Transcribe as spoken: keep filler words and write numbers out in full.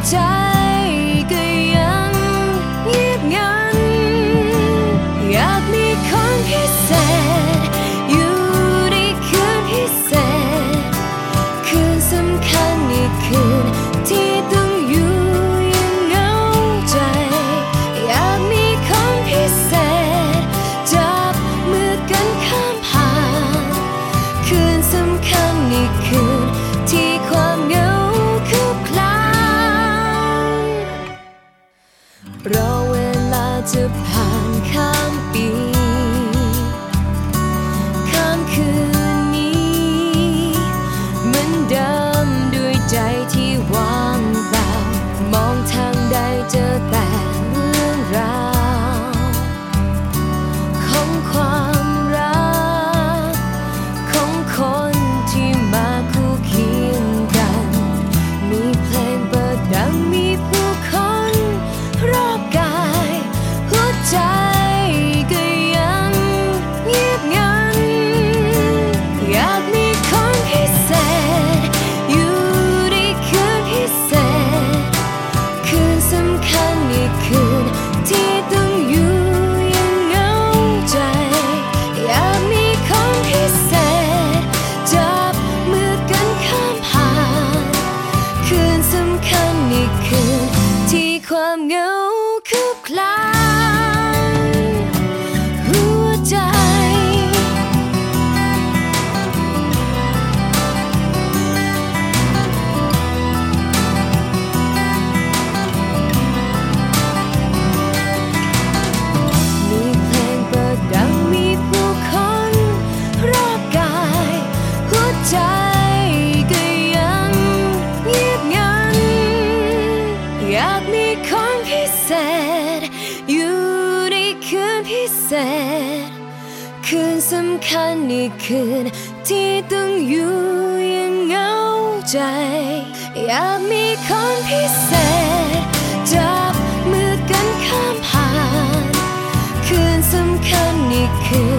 ใจก็ยังเงียบงันอยากมีคนพิเศษอยู่ในคืนพิเศษคืนสำคัญในคืนที่ต้องอยู่อย่างเหงาใจอยากมีคนพิเศษจับมือกันข้ามผ่านคืนสำคัญในคืนที่ความเหงาคืบคลานรอเวลาจะผ่านข้ามปีข้ามคืนนี้เหมือนเดิมด้วยใจที่ว่างเปล่ามองทางใดเจอแต่เรื่องราวของความรักของคนที่มาคู่เคียงกันมีเพลงเปิดดังมีผู้คนรอบกายหัวใจก็ยังเงียบงันอยากมีคนพิเศษอยู่ในคืนพิเศษคืนสำคัญในคืนที่ต้องอยู่อย่างเหงาใจอยากมีคนพิเศษจับมือกันข้ามผ่านคืนสำคัญในคืนที่ความเหงาคืบคลานหัวใจมีเพลงเปิดดังมีผู้คนรอบกายหัวใจก็ยังเงียบงันอยากมีคนพิเศษอยู่ในคืนพิเศษคืนสำคัญในคืนที่ต้องอยู่อย่างเหงาใจอยากมีคนพิเศษจับมือกันข้ามผ่านคืนสำคัญในคืน